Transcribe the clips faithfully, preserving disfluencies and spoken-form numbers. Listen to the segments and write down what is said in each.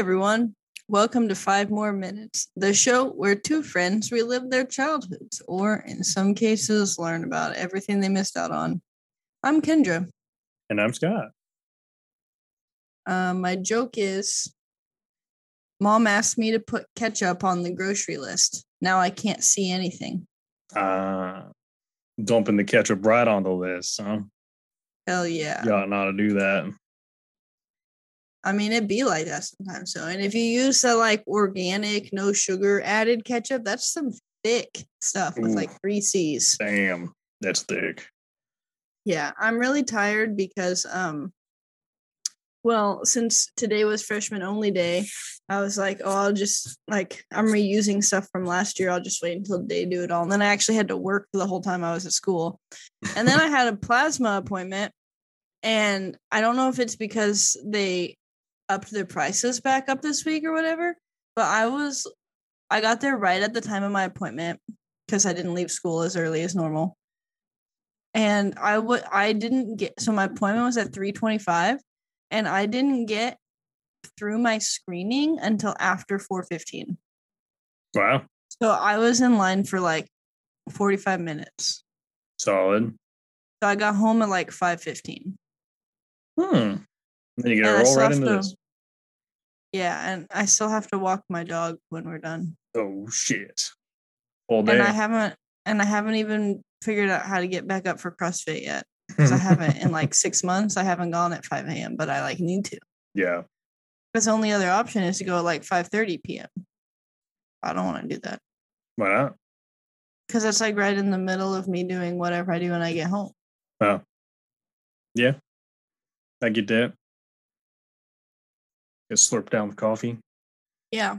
everyone. Welcome to Five More Minutes, the show where two friends relive their childhoods, or in some cases, learn about everything they missed out on. I'm Kendra. And I'm Scott. Uh, my joke is Mom asked me to put ketchup on the grocery list. Now I can't see anything. Uh, dumping the ketchup right on the list, huh? Hell yeah. You ought not to do that. I mean, it'd be like that sometimes. So, and if you use the like organic, no sugar added ketchup, that's some thick stuff with Ooh. like three C's. Damn, that's thick. Yeah, I'm really tired because, um, well, since today was freshman only day, I was like, oh, I'll just like, I'm reusing stuff from last year. I'll just wait until they do it all. And then I actually had to work the whole time I was at school. And then I had a plasma appointment. And I don't know if it's because they upped their prices back up this week or whatever, but I was, I got there right at the time of my appointment because I didn't leave school as early as normal. And I would, I didn't get, so my appointment was at three twenty-five and I didn't get through my screening until after four fifteen. Wow. So I was in line for like forty-five minutes. Solid. So I got home at like five fifteen. Hmm. Then you And I gotta roll still right have into to- this. Yeah, and I still have to walk my dog when we're done. Oh shit. All day. And I haven't and I haven't even figured out how to get back up for CrossFit yet. Because I haven't in like six months. I haven't gone at five a.m., but I like need to. Yeah. Because the only other option is to go at like five thirty p.m. I don't want to do that. Why not? Because that's like right in the middle of me doing whatever I do when I get home. Oh. Yeah. I get that. Just slurp down the coffee. Yeah.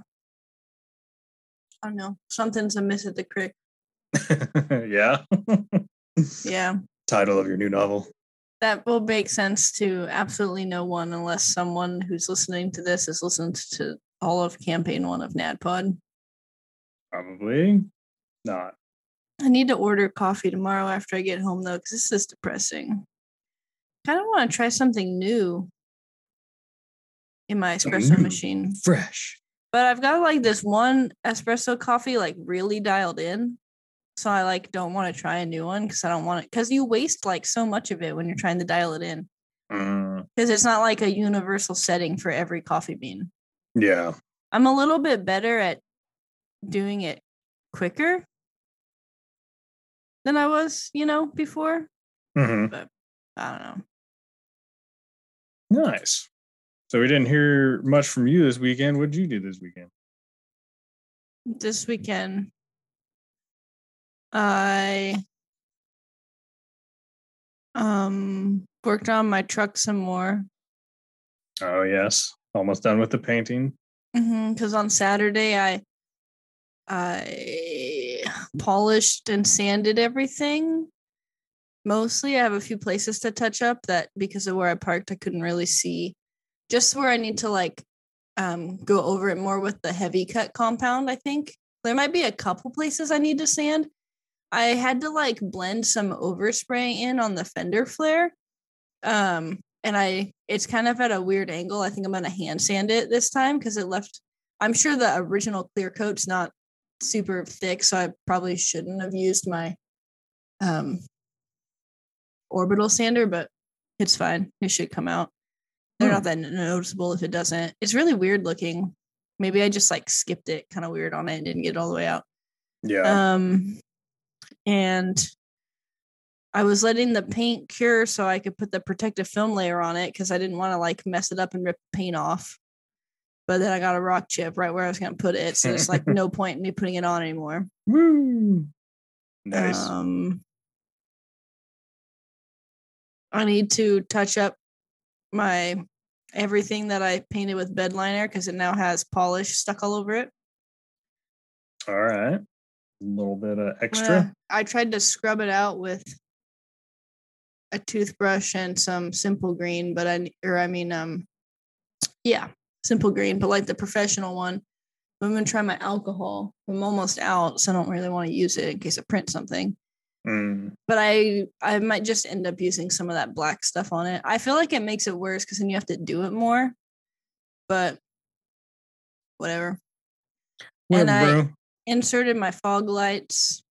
I don't know. Something's amiss at the crick. Yeah. Yeah. Title of your new novel. That will make sense to absolutely no one unless someone who's listening to this has listened to all of campaign one of NADPod. Probably not. I need to order coffee tomorrow after I get home though, because this is depressing. Kind of want to try something new in my espresso New, machine. Fresh. But I've got like this one espresso coffee like really dialed in. So I like don't want to try a new one because I don't want it because you waste like so much of it when you're trying to dial it in. Mm, Because it's not like a universal setting for every coffee bean. yeah. I'm a little bit better at doing it quicker than I was, you know, before. Mm-hmm. But I don't know. Nice. So we didn't hear much from you this weekend. What did you do this weekend? This weekend, I um worked on my truck some more. Oh, yes. Almost done with the painting. Mm-hmm, because on Saturday, I I polished and sanded everything. Mostly, I have a few places to touch up that because of where I parked, I couldn't really see. Just where I need to like um, go over it more with the heavy cut compound, I think. There might be a couple places I need to sand. I had to like blend some overspray in on the fender flare. Um, and I it's kind of at a weird angle. I think I'm gonna hand sand it this time because it left. I'm sure the original clear coat's not super thick, so I probably shouldn't have used my um orbital sander, but it's fine. It should come out. They're Hmm. not that noticeable if it doesn't. It's really weird looking. Maybe I just like skipped it kind of weird on it and didn't get it all the way out. Yeah. Um, and I was letting the paint cure so I could put the protective film layer on it because I didn't want to like mess it up and rip the paint off. But then I got a rock chip right where I was going to put it. So it's like no point in me putting it on anymore. Woo. Nice. Um, I need to touch up my everything that I painted with bed liner because it now has polish stuck all over it. All right. A little bit of extra. Well, I tried to scrub it out with a toothbrush and some simple green, but I or I mean um yeah, simple green, but like the professional one. I'm gonna try my alcohol. I'm almost out, so I don't really want to use it in case I print something. Mm. But I I might just end up using some of that black stuff on it. I feel like it makes it worse because then you have to do it more. But whatever. Whatever, and I bro. inserted my fog lights.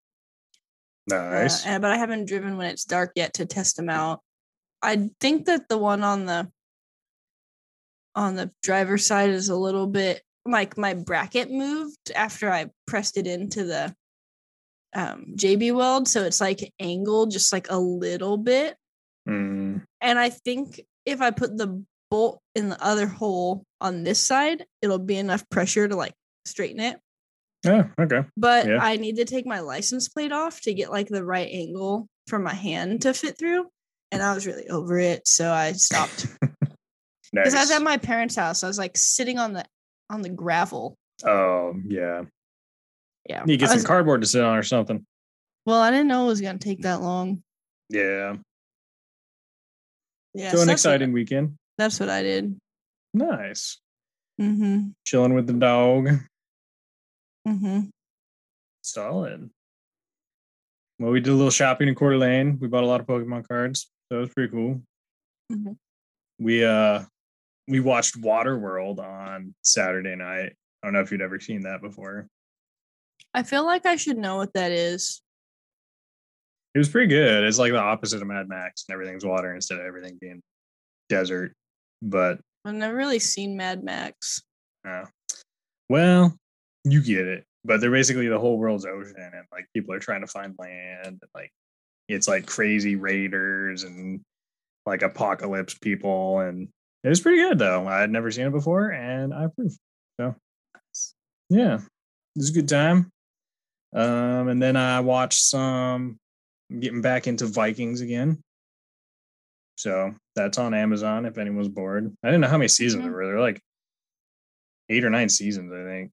Nice. Uh, and, but I haven't driven when it's dark yet to test them out. I think that the one on the on the driver's side is a little bit like my bracket moved after I pressed it into the um, J B Weld, so it's like angled just like a little bit. Mm. And I think if I put the bolt in the other hole on this side, it'll be enough pressure to like straighten it. Oh, okay. But Yeah. I need to take my license plate off to get like the right angle for my hand to fit through. And I was really over it, so I stopped. Because Nice. I was at my parents' house. I was like sitting on the on the gravel. Oh, yeah. Yeah. You get I some was- cardboard to sit on or something. Well, I didn't know it was gonna take that long. Yeah. Yeah. So an that's exciting what, weekend. that's what I did. Nice. Mm-hmm. Chilling with the dog. Mm-hmm. Solid. Well, we did a little shopping in Coeur d'Alene. We bought a lot of Pokemon cards. So it was pretty cool. Mm-hmm. We uh we watched Waterworld on Saturday night. I don't know if you'd ever seen that before. I feel like I should know what that is. It was pretty good. It's like the opposite of Mad Max, and everything's water instead of everything being desert. But I've never really seen Mad Max. uh, well, you get it. But they're basically the whole world's ocean, and like people are trying to find land, and like it's like crazy raiders and like apocalypse people, and it was pretty good though. I had never seen it before, and I approve. So yeah, it was a good time. Um, and then I watched some. I'm getting back into Vikings again. So that's on Amazon if anyone's bored. I didn't know how many seasons Mhm. there were. There were like eight or nine seasons, I think.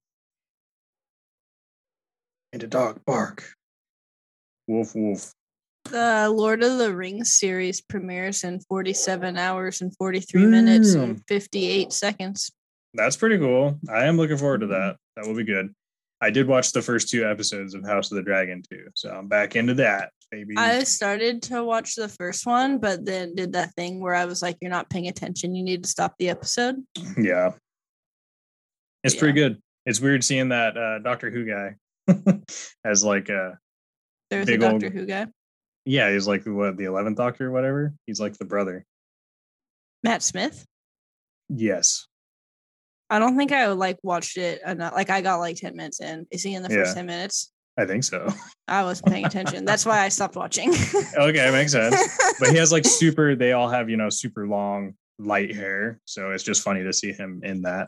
And a dog bark. Woof woof. The Lord of the Rings series premieres in forty-seven hours and forty-three minutes Damn. and fifty-eight seconds. That's pretty cool. I am looking forward to that. That will be good. I did watch the first two episodes of House of the Dragon too, so I'm back into that, baby. I started to watch the first one, but then did that thing where I was like, "You're not paying attention. You need to stop the episode." Yeah, it's Yeah. pretty good. It's weird seeing that uh, Doctor Who guy as like a There's a big Doctor old. Who guy, Yeah, he's like what the eleventh Doctor or whatever. He's like the brother. Matt Smith. Yes. I don't think I like watched it enough. Like I got like ten minutes in. Is he in the first Yeah. ten minutes? I think so. I wasn't paying attention. That's why I stopped watching. Okay, makes sense. But he has like super. They all have you know super long light hair, so it's just funny to see him in that.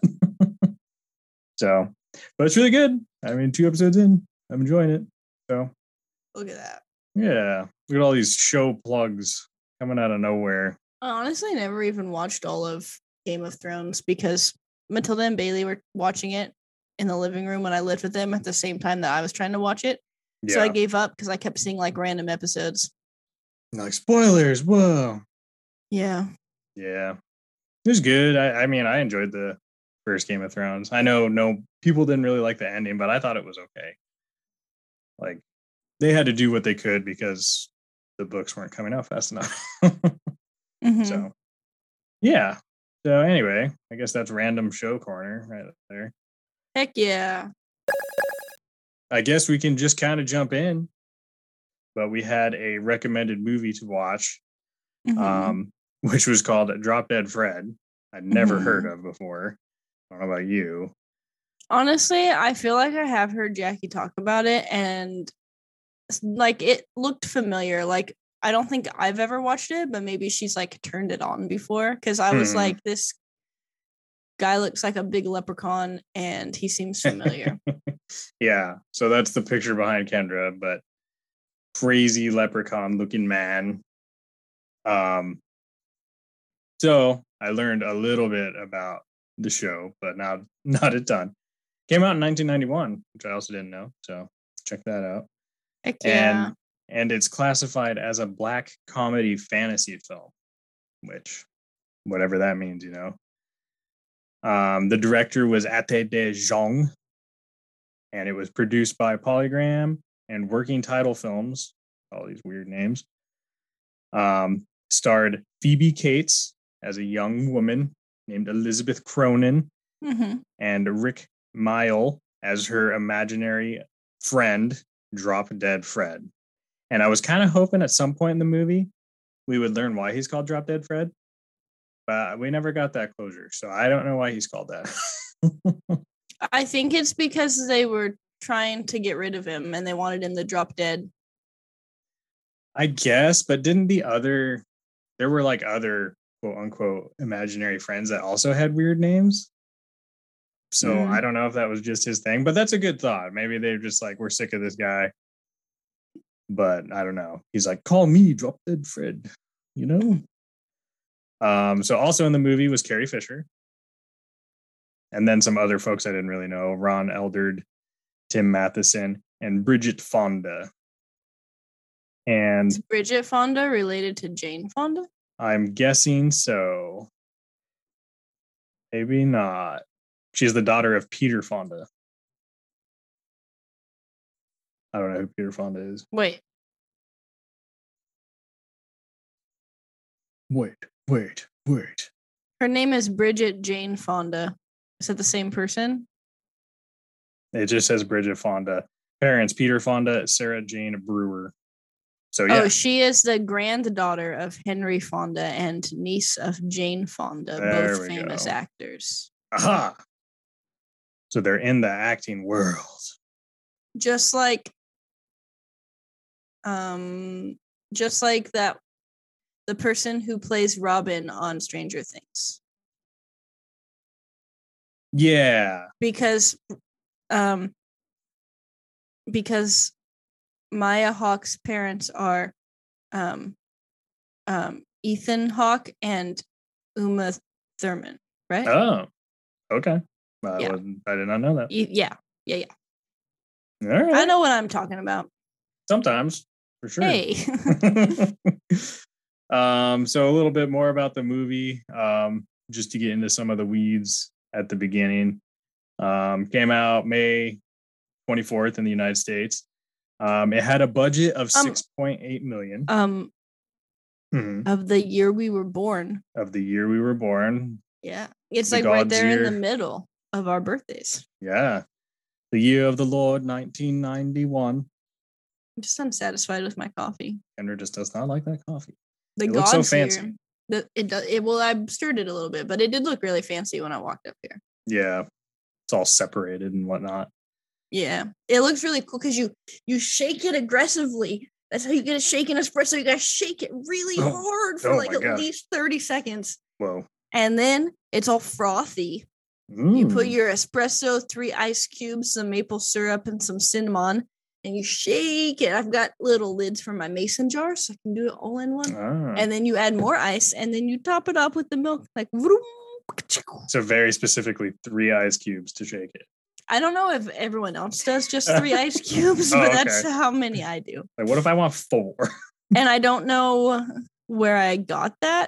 So, but it's really good. I mean, two episodes in, I'm enjoying it. So, Look at that. yeah, look at all these show plugs coming out of nowhere. I honestly never even watched all of Game of Thrones because Matilda and Bailey were watching it in the living room when I lived with them at the same time that I was trying to watch it. Yeah, So I gave up because I kept seeing like random episodes. like spoilers. Whoa. Yeah. Yeah, it was good. I, I mean, I enjoyed the first Game of Thrones. I know no people didn't really like the ending, but I thought it was okay. Like they had to do what they could because the books weren't coming out fast enough. Mhm. So yeah. So anyway, I guess that's random show corner right there. Heck yeah. I guess we can just kind of jump in. But we had a recommended movie to watch, Mhm. um, which was called Drop Dead Fred. I'd never Mhm. heard of before. I don't know about you. Honestly, I feel like I have heard Jackie talk about it and like it looked familiar. Like I don't think I've ever watched it, but maybe she's like turned it on before because I was Hmm. like, this guy looks like a big leprechaun and he seems familiar. Yeah, so that's the picture behind Kendra, but crazy leprechaun looking man. Um, so I learned a little bit about the show, but not not a ton. Came out in nineteen ninety-one, which I also didn't know. So check that out. Heck yeah. And and it's classified as a black comedy fantasy film, which whatever that means, you know. Um, the director was Ate de Jong, and it was produced by Polygram and Working Title Films, all these weird names. Um, starred Phoebe Cates as a young woman named Elizabeth Cronin Mm-hmm. and Rick Mile as her imaginary friend, Drop Dead Fred. And I was kind of hoping at some point in the movie we would learn why he's called Drop Dead Fred, but we never got that closure. So I don't know why he's called that. I think it's because they were trying to get rid of him and they wanted him to drop dead. I guess, but didn't the other, there were like other quote unquote imaginary friends that also had weird names. So mm. I don't know if that was just his thing, but that's a good thought. Maybe they're just like, we're sick of this guy. But I don't know. He's like, call me Drop Dead Fred, you know? Um, so also in the movie was Carrie Fisher. And then some other folks I didn't really know. Ron Eldard, Tim Matheson, and Bridget Fonda. And is Bridget Fonda related to Jane Fonda? I'm guessing so. Maybe not. She's the daughter of Peter Fonda. I don't know who Peter Fonda is. Wait. Wait, wait, wait. Her name is Bridget Jane Fonda. Is that the same person? It just says Bridget Fonda. Parents, Peter Fonda, Sarah Jane Brewer. So yeah. Oh, she is the granddaughter of Henry Fonda and niece of Jane Fonda, there both famous go. actors. Aha! So they're in the acting world. Just like um just like that the person who plays Robin on Stranger Things. Yeah. Because um because Maya Hawke's parents are um um Ethan Hawke and Uma Thurman, right? Oh. Okay. I, yeah. I did not know that. Yeah. Yeah, yeah. All right. I know what I'm talking about. Sometimes, for sure. Hey. um, so a little bit more about the movie, um, just to get into some of the weeds at the beginning. Um, came out May twenty-fourth in the United States. Um, it had a budget of um, six point eight million. Um, mm-hmm. Of the year we were born. Of the year we were born. Yeah. It's the like God's right there year. In the middle of our birthdays. Yeah. The year of the Lord, nineteen ninety-one. I'm just unsatisfied with my coffee. Kendra just does not like that coffee. The it God's looks so fancy. Here. The, it does. It well, I stirred it a little bit, but it did look really fancy when I walked up here. Yeah, it's all separated and whatnot. Yeah, it looks really cool because you you shake it aggressively. That's how you get a shaken espresso. You gotta shake it really oh. hard for oh like at gosh. least thirty seconds. Whoa! And then it's all frothy. Mm. You put your espresso, three ice cubes, some maple syrup, and some cinnamon, and you shake it. I've got little lids for my mason jar, so I can do it all in one. Ah. And then you add more ice, and then you top it up with the milk, like. Vroom. So very specifically, three ice cubes to shake it. I don't know if everyone else does just three ice cubes, oh, but okay. That's how many I do. Like, what if I want four? And I don't know where I got that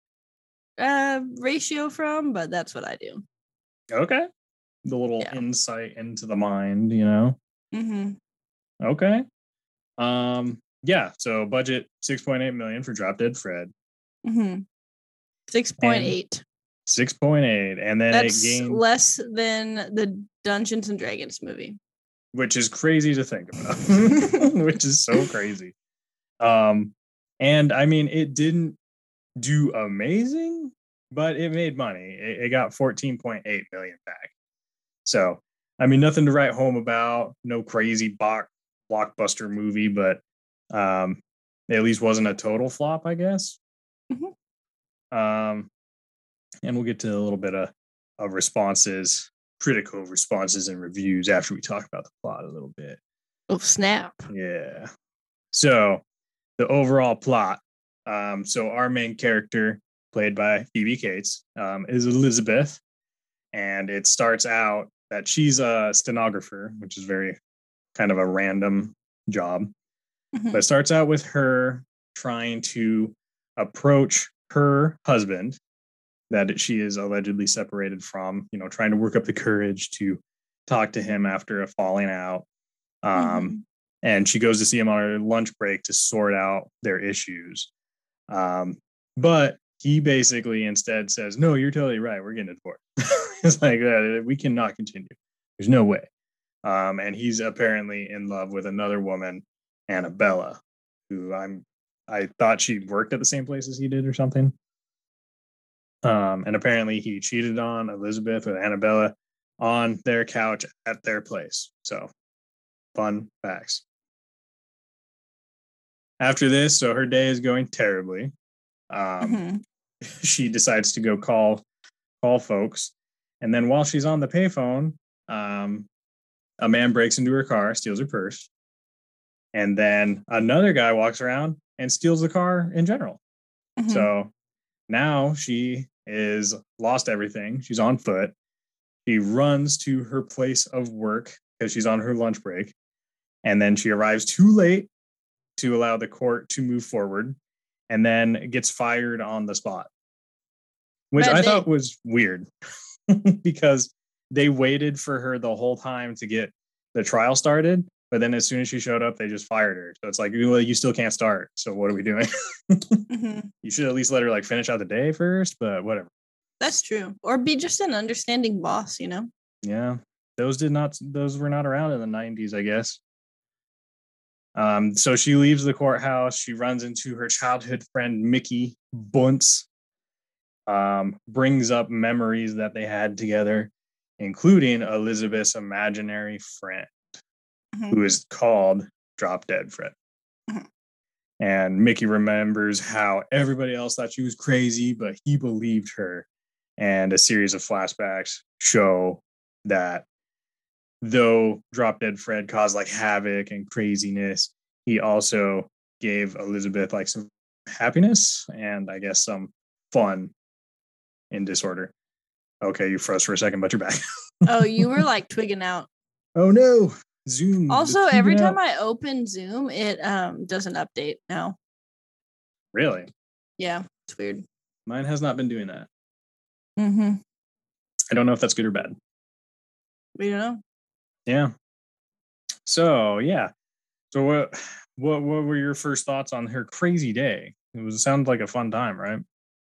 uh, ratio from, but that's what I do. Okay. The little yeah. insight into the mind, you know? Mm-hmm. Okay. Um. Yeah. So budget six point eight million for Drop Dead Fred. Mm-hmm. six point eight. six point eight. And then that's it gained... less than the Dungeons and Dragons movie. Which is crazy to think about. Which is so crazy. Um. And I mean, it didn't do amazing, but it made money. It, it got fourteen point eight million back. So, I mean, nothing to write home about. No crazy box blockbuster movie, but um, it at least wasn't a total flop, I guess. Mm-hmm. Um, and we'll get to a little bit of, of responses, critical responses and reviews after we talk about the plot a little bit. Oh, snap. Yeah. So, the overall plot. Um, so, our main character, played by Phoebe Cates, um, is Elizabeth. And it starts out that she's a stenographer, which is very kind of a random job. Mm-hmm. But it starts out with her trying to approach her husband that she is allegedly separated from, you know, trying to work up the courage to talk to him after a falling out. Um, mm-hmm. And she goes to see him on her lunch break to sort out their issues. Um, but he basically instead says, no, you're totally right. We're getting a divorce. It's like, uh, we cannot continue. There's no way. Um, and he's apparently in love with another woman, Annabella, who I'm, I thought she worked at the same place as he did or something. Um, and apparently he cheated on Elizabeth with Annabella on their couch at their place. So fun facts. After this, so her day is going terribly. Um, mm-hmm. She decides to go call call folks. And then while she's on the payphone, um, a man breaks into her car, steals her purse. And then another guy walks around and steals the car in general. Mm-hmm. So now she is lost everything. She's on foot. She runs to her place of work because she's on her lunch break. And then she arrives too late to allow the court to move forward, and then gets fired on the spot, which Bad I day. thought was weird because they waited for her the whole time to get the trial started. But then as soon as she showed up, they just fired her. So it's like, well, you still can't start. So what are we doing? Mm-hmm. You should at least let her like finish out the day first, but whatever. That's true. Or be just an understanding boss, you know? Yeah. Those did not, those were not around in the nineties, I guess. Um, so she leaves the courthouse. She runs into her childhood friend, Mickey Bunce, um, brings up memories that they had together, including Elizabeth's imaginary friend, mm-hmm. who is called Drop Dead Fred. Mm-hmm. And Mickey remembers how everybody else thought she was crazy, but he believed her. And a series of flashbacks show that though Drop Dead Fred caused like havoc and craziness, he also gave Elizabeth like some happiness and I guess some fun in disorder. Okay, you froze for a second, but you're back. Oh, you were like twigging out. Oh no, Zoom. Also, every time I open Zoom, it um doesn't update now. Really? Yeah, it's weird. Mine has not been doing that. Mm-hmm. I don't know if that's good or bad. We don't know. Yeah. So yeah. So what what what were your first thoughts on her crazy day? It was it sounded like a fun time, right?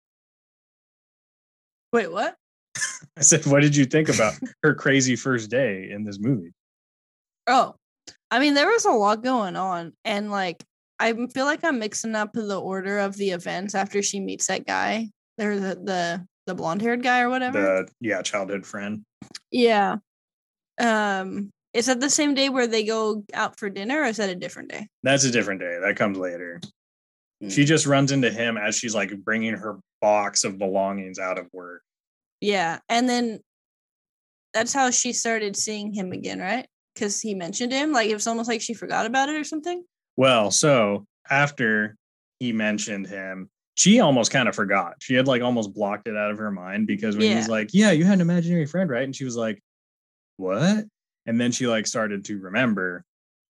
Wait, what? I said, what did you think about her crazy first day in this movie? Oh, I mean, there was a lot going on, and like I feel like I'm mixing up the order of the events after she meets that guy. There's the the the blonde haired guy or whatever. The yeah, childhood friend. Yeah. Um, is that the same day where they go out for dinner, or is that a different day? That's a different day. That comes later. Mm. She just runs into him as she's like bringing her box of belongings out of work. Yeah, and then that's how she started seeing him again, right? Because he mentioned him. Like it was almost like she forgot about it or something. Well, so after he mentioned him, she almost kind of forgot. She had like almost blocked it out of her mind because when yeah. he's like, yeah, you had an imaginary friend, right? And she was like, what? And then she like started to remember.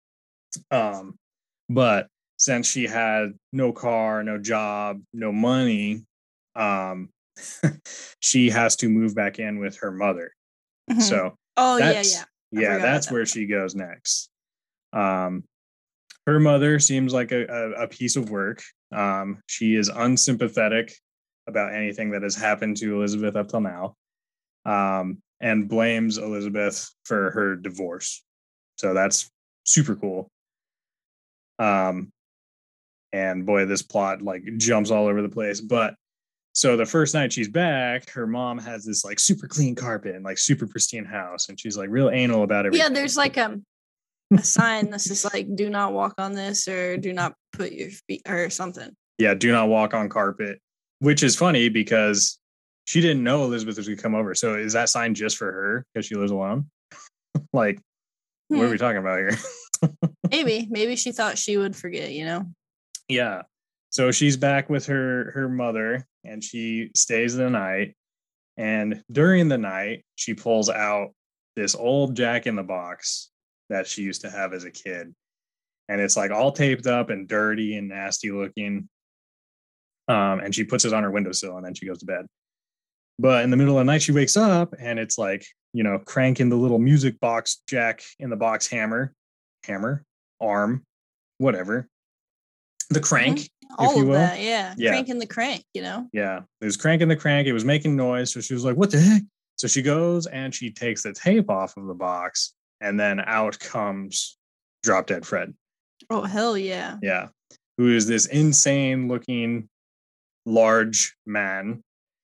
Um, but since she had no car, no job, no money, um, she has to move back in with her mother. Mm-hmm. So oh yeah, yeah. I yeah, that's where she goes next. Um, her mother seems like a, a, a piece of work. Um, she is unsympathetic about anything that has happened to Elizabeth up till now, um, and blames Elizabeth for her divorce. So that's super cool. Um, and boy, this plot like jumps all over the place. But so the first night she's back, her mom has this like super clean carpet and like super pristine house, and she's like real anal about everything. Yeah, there's like um. a sign that says like do not walk on this or do not put your feet or something. Yeah, do not walk on carpet, which is funny because she didn't know Elizabeth was going to come over. So is that sign just for her because she lives alone? Like, hmm. what are we talking about here? maybe, maybe she thought she would forget, you know? Yeah. So she's back with her, her mother and she stays the night. And during the night, she pulls out this old Jack in the Box that she used to have as a kid. And it's like all taped up and dirty and nasty looking. Um, and she puts it on her windowsill and then she goes to bed. But in the middle of the night, she wakes up and it's like, you know, cranking the little music box Jack in the Box hammer, hammer, arm, whatever. the crank, mm-hmm. all if you of will. that, yeah. yeah, cranking the crank, you know. Yeah, it was cranking the crank. It was making noise, so she was like, "What the heck?" So she goes and she takes the tape off of the box, and then out comes Drop Dead Fred. Oh hell yeah! Yeah, who is this insane looking large man.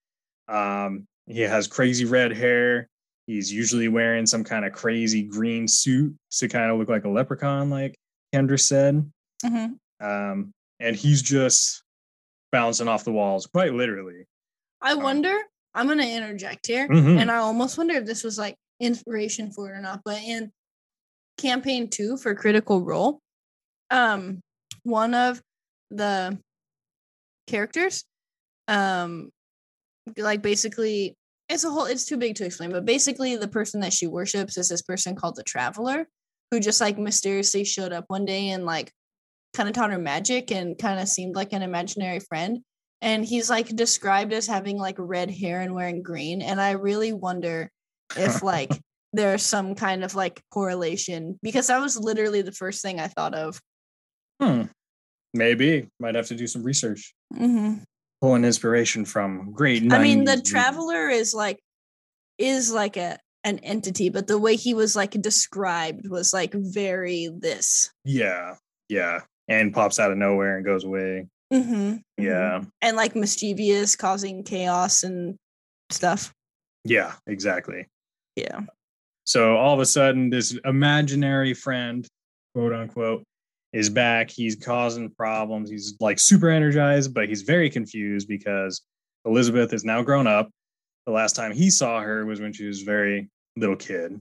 Um, he has crazy red hair. He's usually wearing some kind of crazy green suit to kind of look like a leprechaun, like Kendra said. Mm-hmm. Um, and he's just bouncing off the walls, quite literally. I wonder, um, I'm going to interject here, mm-hmm. and I almost wonder if this was like inspiration for it or not, but in campaign two for Critical Role, um, one of the characters, um, like basically, it's a whole, it's too big to explain, but basically the person that she worships is this person called the Traveler, who just like mysteriously showed up one day and like kind of taught her magic and kind of seemed like an imaginary friend. And he's like described as having like red hair and wearing green. And I really wonder if like there's some kind of like correlation, because that was literally the first thing I thought of. Hmm. Maybe. Might have to do some research. Mm-hmm. Pull an inspiration from great. I mean, the Traveler is like, is like a, an entity, but the way he was like described was like very this. Yeah. Yeah. And pops out of nowhere and goes away. Mm-hmm. Yeah. Mm-hmm. And like mischievous, causing chaos and stuff. Yeah, exactly. Yeah. So all of a sudden, this imaginary friend, quote unquote, is back. He's causing problems. He's like super energized, but he's very confused because Elizabeth is now grown up. The last time he saw her was when she was a very little kid.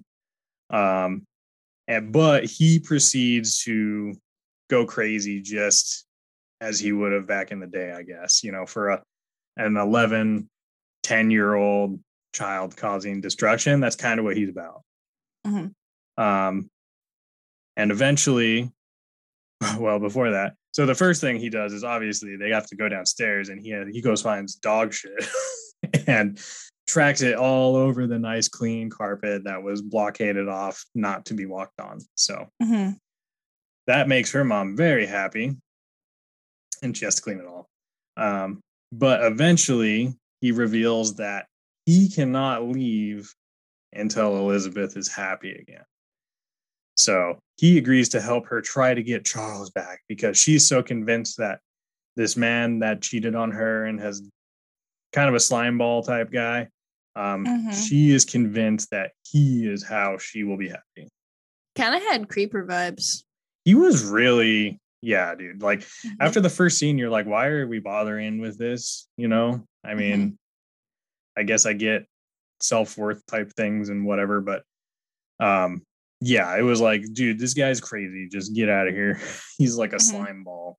Um, and but he proceeds to go crazy just as he would have back in the day, I guess, you know, for a an eleven, ten year old child causing destruction. That's kind of what he's about. Mm-hmm. Um, and eventually, well, before that, so the first thing he does is obviously they have to go downstairs, and he he goes finds dog shit and tracks it all over the nice clean carpet that was blockaded off, not to be walked on. So mm-hmm. that makes her mom very happy, and she has to clean it all. Um, but eventually, he reveals that he cannot leave until Elizabeth is happy again. So he agrees to help her try to get Charles back because she's so convinced that this man that cheated on her and has kind of a slime ball type guy, um, mm-hmm. she is convinced that he is how she will be happy. Kind of had creeper vibes. He was really, yeah, dude. Like mm-hmm. after the first scene, you're like, why are we bothering with this? You know, I mean, mm-hmm. I guess I get self-worth type things and whatever, but um, yeah, it was like, dude, this guy's crazy. Just get out of here. He's like a mm-hmm. slime ball.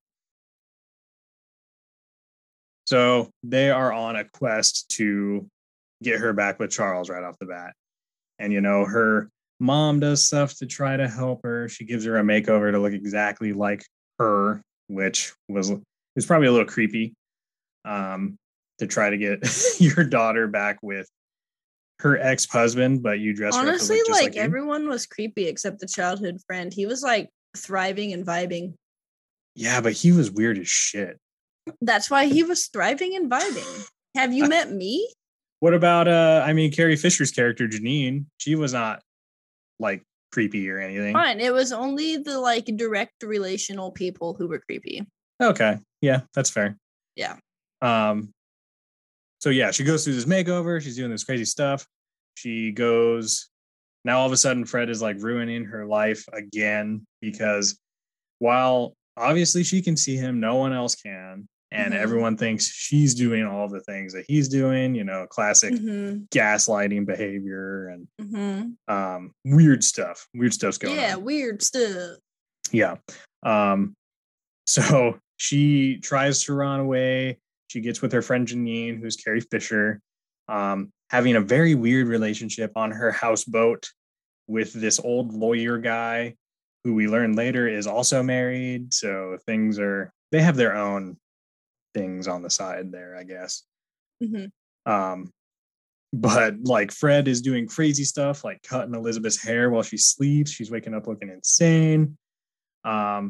So they are on a quest to get her back with Charles right off the bat. And, you know, her mom does stuff to try to help her. She gives her a makeover to look exactly like her, which was, was probably a little creepy, um, to try to get your daughter back with her ex-husband, but you dress honestly her up to look just like, like everyone was creepy except the childhood friend. He was like thriving and vibing. Yeah, but he was weird as shit. That's why he was thriving and vibing. Have you met me? What about uh I mean Carrie Fisher's character Janine? She was not like creepy or anything. Fine, it was only the like direct relational people who were creepy. Okay, yeah, that's fair. Yeah. Um so yeah, she goes through this makeover, she's doing this crazy stuff. She goes, now all of a sudden Fred is like ruining her life again, because while obviously she can see him, no one else can. And mm-hmm. everyone thinks she's doing all the things that he's doing, you know, classic mm-hmm. gaslighting behavior and mm-hmm. um, weird stuff. Weird stuff's going yeah, on. Yeah, weird stuff. Yeah. Um, so she tries to run away. She gets with her friend Janine, who's Carrie Fisher, um, having a very weird relationship on her houseboat with this old lawyer guy who we learn later is also married. So things are, they have their own things on the side there, I guess. Mm-hmm. Um, but like Fred is doing crazy stuff, like cutting Elizabeth's hair while she sleeps. She's waking up looking insane. Um,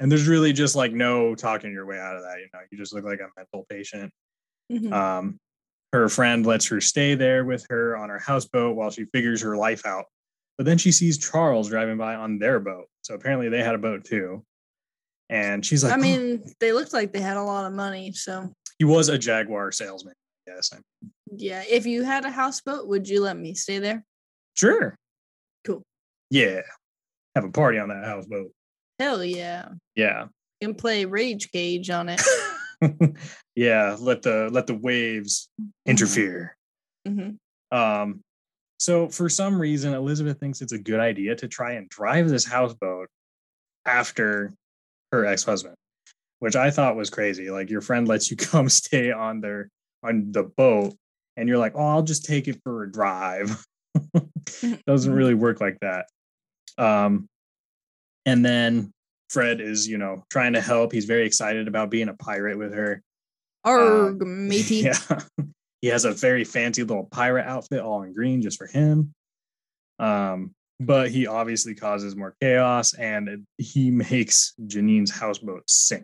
and there's really just like no talking your way out of that. You know, you just look like a mental patient. Mhm. Um, her friend lets her stay there with her on her houseboat while she figures her life out. But then she sees Charles driving by on their boat. So apparently they had a boat too. And she's like, I mean, they looked like they had a lot of money. So he was a Jaguar salesman. Yes. yeah, if you had a houseboat, would you let me stay there? Sure. Cool. Yeah. Have a party on that houseboat. Hell yeah. Yeah. You can play Rage Cage on it. Yeah. Let the let the waves interfere. Mm-hmm. Um, so for some reason, Elizabeth thinks it's a good idea to try and drive this houseboat after her ex-husband, which I thought was crazy. Like your friend lets you come stay on their on the boat, and you're like, oh, I'll just take it for a drive. Doesn't really work like that. Um, and then Fred is, you know, trying to help. He's very excited about being a pirate with her. Arg, Um, matey. Yeah. He has a very fancy little pirate outfit all in green just for him. Um, but he obviously causes more chaos, and he makes Janine's houseboat sink.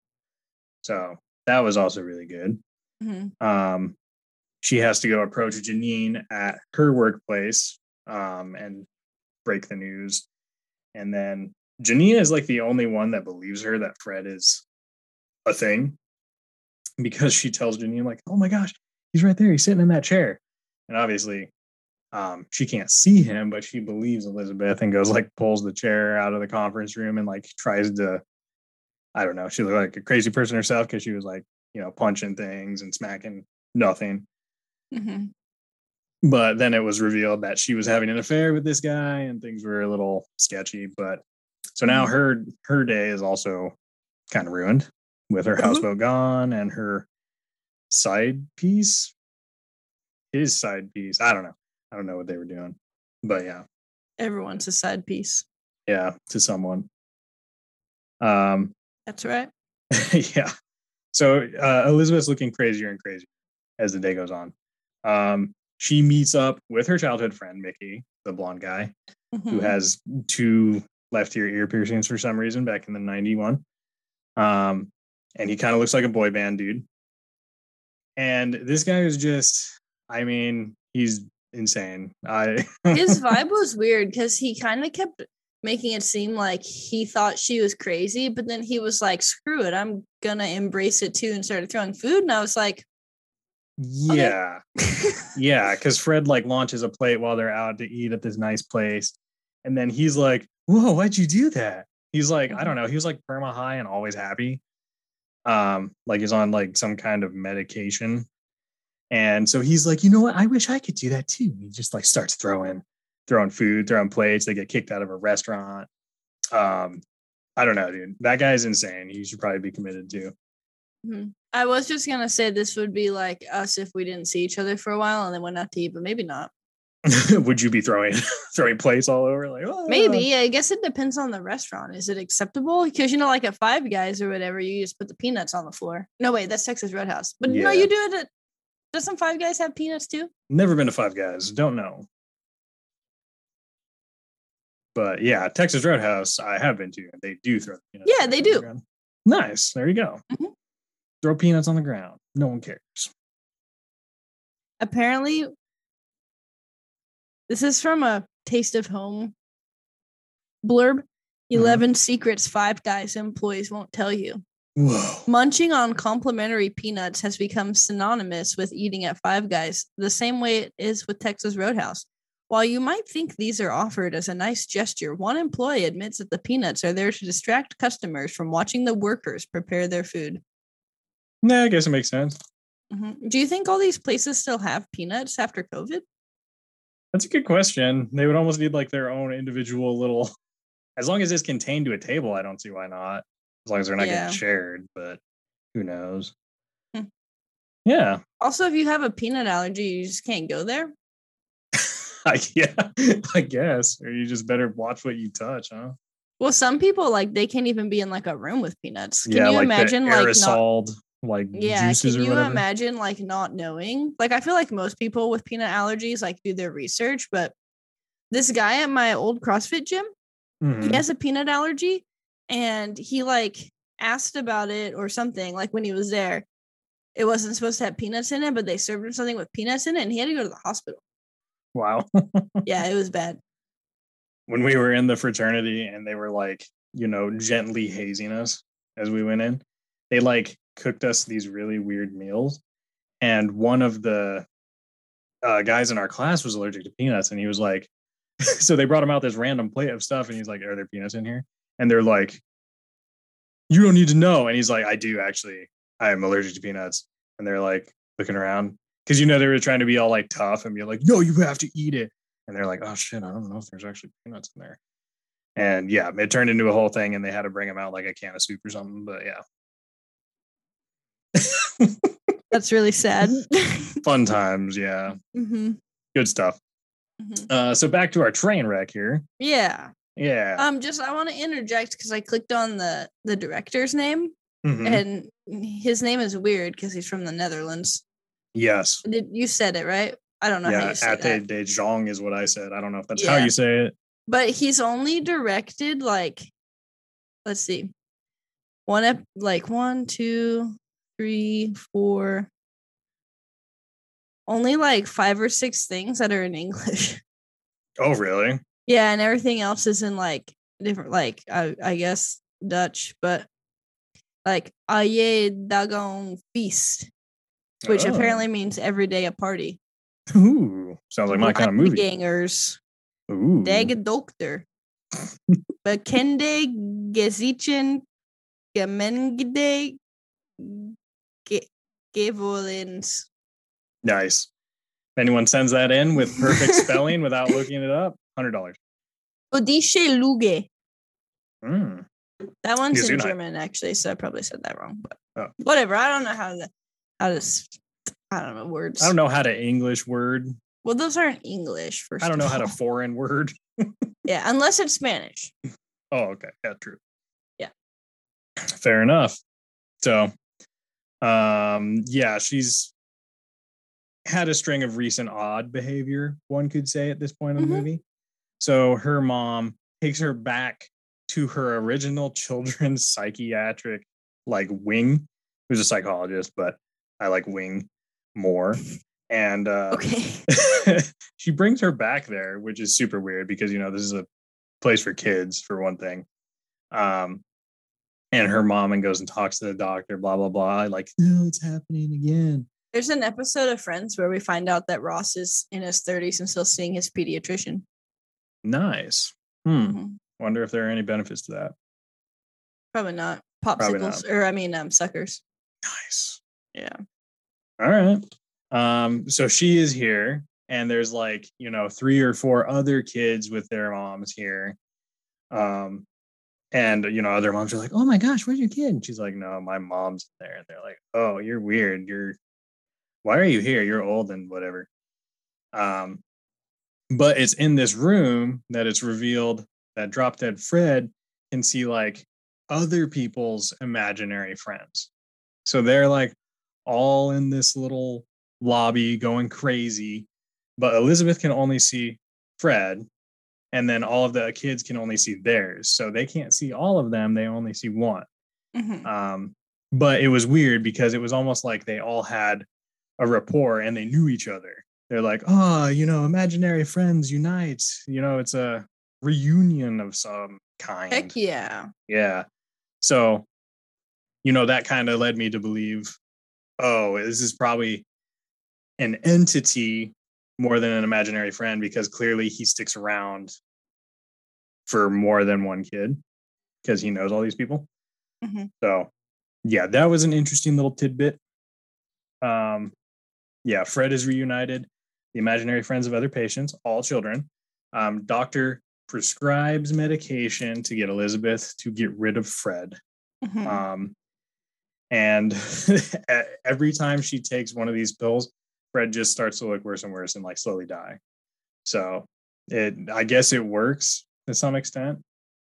So that was also really good. Mm-hmm. Um, she has to go approach Janine at her workplace um, and break the news. And then Janine is like the only one that believes her that Fred is a thing, because she tells Janine like, oh my gosh, he's right there. He's sitting in that chair. And obviously um, she can't see him, but she believes Elizabeth and goes like pulls the chair out of the conference room and like tries to, I don't know. She looked like a crazy person herself because she was like, you know, punching things and smacking nothing. Mm-hmm. But then it was revealed that she was having an affair with this guy and things were a little sketchy. But so now Mhm. her her day is also kind of ruined with her Mhm. houseboat gone and her side piece. His side piece. I don't know. I don't know what they were doing. But yeah. Everyone's a side piece. Yeah, to someone. Um That's right. yeah. So uh, Elizabeth's looking crazier and crazier as the day goes on. Um, she meets up with her childhood friend, Mickey, the blonde guy, Mm-hmm. who has two left ear ear piercings for some reason back in the ninety-one. Um, and he kind of looks like a boy band dude. And this guy is just, I mean, he's insane. I His vibe was weird because he kind of kept making it seem like he thought she was crazy, but then he was like, screw it, I'm gonna embrace it too, and started throwing food. And I was like, yeah. Yeah, because Fred like launches a plate while they're out to eat at this nice place. And then he's like, whoa, why'd you do that? He's like, I don't know. He was like perma high and always happy. Um, like he's on like some kind of medication. And so he's like, you know what? I wish I could do that too. He just like starts throwing, throwing food, throwing plates. They get kicked out of a restaurant. Um, I don't know, dude. That guy's insane. He should probably be committed to. Mhm. I was just gonna say this would be like us if we didn't see each other for a while and then went out to eat, but maybe not. Would you be throwing throwing plates all over? Like, oh. Maybe. I guess it depends on the restaurant. Is it acceptable? Because you know, like at Five Guys or whatever, you just put the peanuts on the floor. No, wait, that's Texas Roadhouse. But Yeah. no, you do it at. Doesn't Five Guys have peanuts too? Never been to Five Guys. Don't know. But yeah, Texas Roadhouse, I have been to, and they do throw peanuts. Yeah, they do. The nice. There you go. Mm-hmm. Throw peanuts on the ground. No one cares. Apparently, this is from a Taste of Home blurb. eleven mm-hmm. secrets Five Guys employees won't tell you. Whoa. Munching on complimentary peanuts has become synonymous with eating at Five Guys, the same way it is with Texas Roadhouse. While you might think these are offered as a nice gesture, one employee admits that the peanuts are there to distract customers from watching the workers prepare their food. Yeah, I guess it makes sense. Mm-hmm. Do you think all these places still have peanuts after COVID? That's a good question. They would almost need like their own individual little, as long as it's contained to a table, I don't see why not. As long as they're not yeah. getting shared, but who knows? Hmm. Yeah. Also, if you have a peanut allergy, you just can't go there. Yeah, I guess. Or you just better watch what you touch, huh? Well, some people like they can't even be in like a room with peanuts. Can yeah, you like imagine the like aerosol, not, like yeah, juices can or you whatever? imagine like not knowing? Like I feel like most people with peanut allergies like do their research, but this guy at my old CrossFit gym, mm-hmm. he has a peanut allergy, and he like asked about it or something, like when he was there. It wasn't supposed to have peanuts in it, but they served him something with peanuts in it, and he had to go to the hospital. Wow. Yeah, it was bad. When we were in the fraternity and they were like, you know, gently hazing us as we went in, they like cooked us these really weird meals. And one of the uh, guys in our class was allergic to peanuts. And he was like, so they brought him out this random plate of stuff. And he's like, are there peanuts in here? And they're like, you don't need to know. And he's like, I do actually. I am allergic to peanuts. And they're like looking around because, you know, they were trying to be all like tough and be like, no, you have to eat it. And they're like, oh shit, I don't know if there's actually peanuts in there. And yeah, it turned into a whole thing and they had to bring him out like a can of soup or something. But yeah. That's really sad. Fun times. Yeah. Mm-hmm. Good stuff. Mm-hmm. Uh, so back to our train wreck here. Yeah. Yeah. Um, just I want to interject because I clicked on the the director's name, mm-hmm. and his name is weird because he's from the Netherlands. Yes. Did you said it right? I don't know yeah, how you say Ate that. de Jong is what I said. I don't know if that's yeah. how you say it. But he's only directed like, let's see, one ep- like one, two, three, four, only like five or six things that are in English. Oh, really? Yeah, and everything else is in like different, like I, I guess Dutch, but like Aye Dagon Feast, which oh. apparently means every day a party. Ooh, sounds like my kind of movie. Gangers. Ooh. Dag Dokter. Bekende Gezichen Gemengde Gevolins. Nice. If anyone sends that in with perfect spelling without looking it up, one hundred dollars. Odische Luge. Mm. That one's in German, actually, so I probably said that wrong. But oh. whatever. I don't know how to, how to, I don't know words. I don't know how to English word. Well, those aren't English, first I don't know of how to foreign word. Yeah, unless it's Spanish. Oh, okay. Yeah, true. Yeah. Fair enough. So, um, yeah, she's had a string of recent odd behavior, one could say, at this point in mm-hmm. the movie. So her mom takes her back to her original children's psychiatric like wing, who's a psychologist, but I like wing more. And uh, okay. she brings her back there, which is super weird because, you know, this is a place for kids, for one thing. Um, and her mom and goes and talks to the doctor, blah, blah, blah. Like, no, it's happening again. There's an episode of Friends where we find out that Ross is in his thirties and still seeing his pediatrician. Nice. Hmm. Mm-hmm. Wonder if there are any benefits to that. Probably not. Popsicles, Probably not. or I mean, um, suckers. Nice. Yeah. All right. Um, so she is here, and there's like, you know, three or four other kids with their moms here. Um, and you know, other moms are like, "Oh my gosh, where's your kid?" And she's like, "No, my mom's there." And they're like, "Oh, you're weird. You're, why are you here? You're old and whatever." Um, but it's in this room that it's revealed that Drop Dead Fred can see like other people's imaginary friends. So they're like all in this little lobby going crazy, but Elizabeth can only see Fred, and then all of the kids can only see theirs. So they can't see all of them. They only see one. Mm-hmm. Um, but it was weird because it was almost like they all had a rapport and they knew each other. They're like, oh, you know, imaginary friends unite. You know, it's a reunion of some kind. Heck yeah. Yeah. So, you know, that kind of led me to believe, oh, this is probably an entity more than an imaginary friend, because clearly he sticks around for more than one kid because he knows all these people. Mm-hmm. So, yeah, that was an interesting little tidbit. Um, yeah, Fred is reunited. The imaginary friends of other patients, all children. Um, doctor prescribes medication to get Elizabeth to get rid of Fred. Mm-hmm. Um, and every time she takes one of these pills, Fred just starts to look worse and worse and like slowly die. So it, I guess it works to some extent.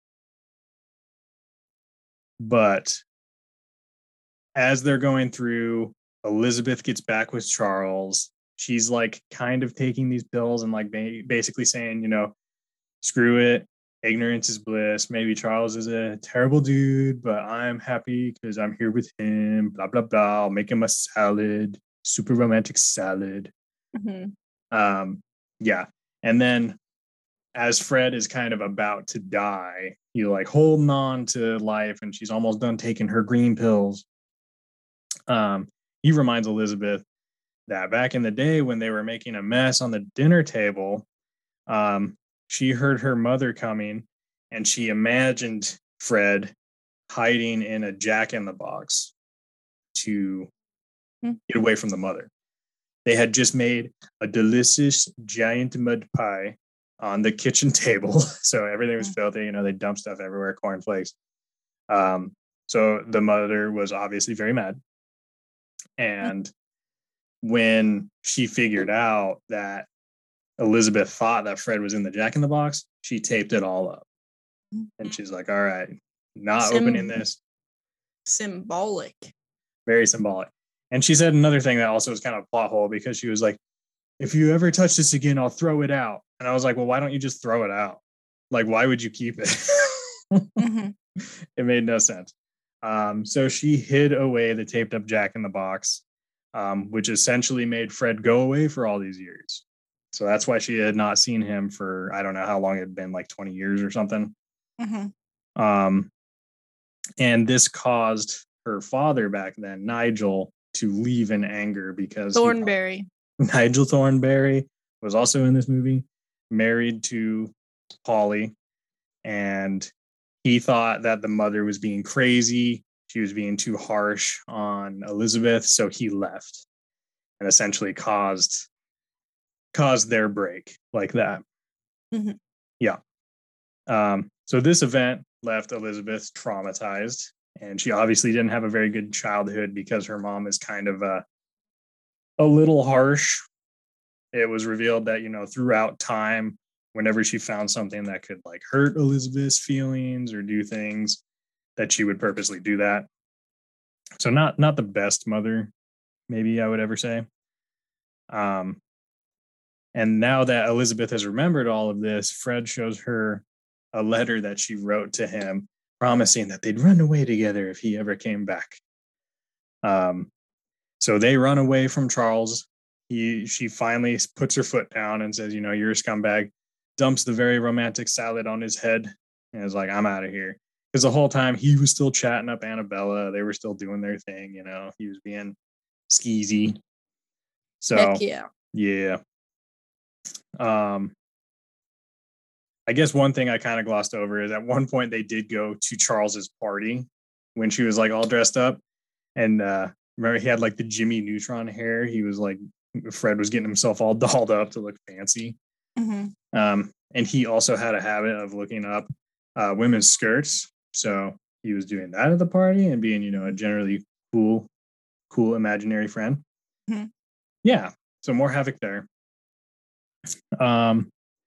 But as they're going through, Elizabeth gets back with Charles. She's like kind of taking these pills and like ba- basically saying, you know, screw it. ignorance is bliss. Maybe Charles is a terrible dude, but I'm happy because I'm here with him. Blah, blah, blah. I'll make him a salad, super romantic salad. Mhm. Um, yeah. And then as Fred is kind of about to die, he's like holding on to life and she's almost done taking her green pills. Um, he reminds Elizabeth that back in the day when they were making a mess on the dinner table, um, she heard her mother coming and she imagined Fred hiding in a Jack in the Box to Hmm. get away from the mother. They had just made a delicious giant mud pie on the kitchen table. So everything was filthy. You know, they dumped stuff everywhere, cornflakes. Um, so the mother was obviously very mad. And when she figured out that Elizabeth thought that Fred was in the Jack in the Box, she taped it all up. And she's like, all right, not Sim- opening this. Symbolic. Very symbolic. And she said another thing that also was kind of a plot hole because she was like, if you ever touch this again, I'll throw it out. And I was like, well, why don't you just throw it out? Like, why would you keep it? Mm-hmm. It made no sense. Um, so she hid away the taped up Jack in the Box, um, which essentially made Fred go away for all these years. So that's why she had not seen him for, I don't know how long it had been, like twenty years or something. Mm-hmm. Um, and this caused her father back then, Nigel, to leave in anger because he Thornberry. thought- Nigel Thornberry was also in this movie, married to Polly, and he thought that the mother was being crazy. She was being too harsh on Elizabeth, so he left and essentially caused caused their break like that. Mm-hmm. Yeah. Um, so this event left Elizabeth traumatized, and she obviously didn't have a very good childhood because her mom is kind of a a little harsh. It was revealed that, you know, throughout time, whenever she found something that could like hurt Elizabeth's feelings or do things, that she would purposely do that. So not not the best mother, maybe I would ever say. Um, and now that Elizabeth has remembered all of this, Fred shows her a letter that she wrote to him, promising that they'd run away together if he ever came back. Um, so they run away from Charles. He she finally puts her foot down and says, "You know, you're a scumbag." Dumps the very romantic salad on his head and is like, "I'm out of here." Because the whole time he was still chatting up Annabella. They were still doing their thing, you know. He was being skeezy. So Heck yeah. yeah. Um, I guess one thing I kind of glossed over is at one point they did go to Charles's party when she was like all dressed up. And uh remember he had like the Jimmy Neutron hair. He was like Fred was getting himself all dolled up to look fancy. Mm-hmm. Um, and he also had a habit of looking up uh, women's skirts. So he was doing that at the party and being, you know, a generally cool, cool imaginary friend. Mm-hmm. Yeah. So more havoc there. Um,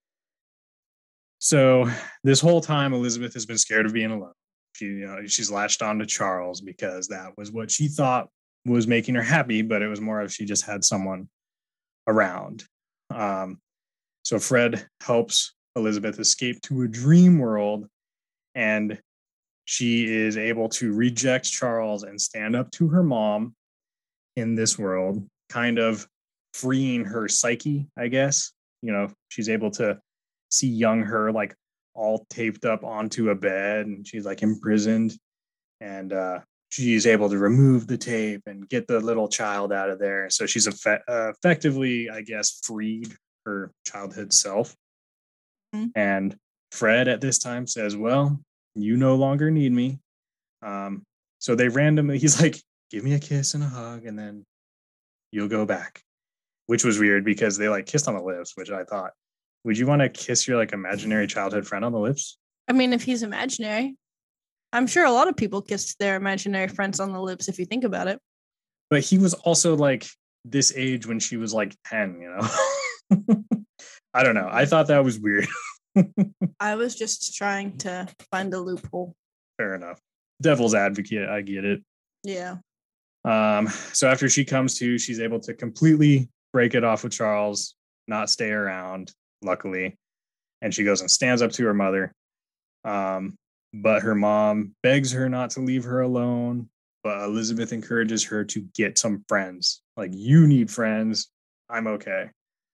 so this whole time, Elizabeth has been scared of being alone. She, you know, she's latched on to Charles because that was what she thought was making her happy, but it was more of she just had someone around. Um, so Fred helps Elizabeth escape to a dream world, and she is able to reject Charles and stand up to her mom in this world, kind of freeing her psyche, I guess. You know, she's able to see young her like all taped up onto a bed and she's like imprisoned, and uh, she's able to remove the tape and get the little child out of there. So she's effect- uh, effectively, I guess, freed her childhood self. Mm-hmm. And Fred at this time says, well, you no longer need me. Um, so they randomly, he's like, give me a kiss and a hug and then you'll go back, which was weird because they like kissed on the lips, which I thought, would you want to kiss your like imaginary childhood friend on the lips? I mean, if he's imaginary, I'm sure a lot of people kiss their imaginary friends on the lips if you think about it. But he was also like this age when she was like ten, you know? I don't know. I thought that was weird. I was just trying to find a loophole. Fair enough. Devil's advocate. I get it. Yeah. Um, so after she comes to, she's able to completely break it off with Charles, not stay around, luckily. And she goes and stands up to her mother. Um, but her mom begs her not to leave her alone. But Elizabeth encourages her to get some friends. Like, you need friends. I'm okay.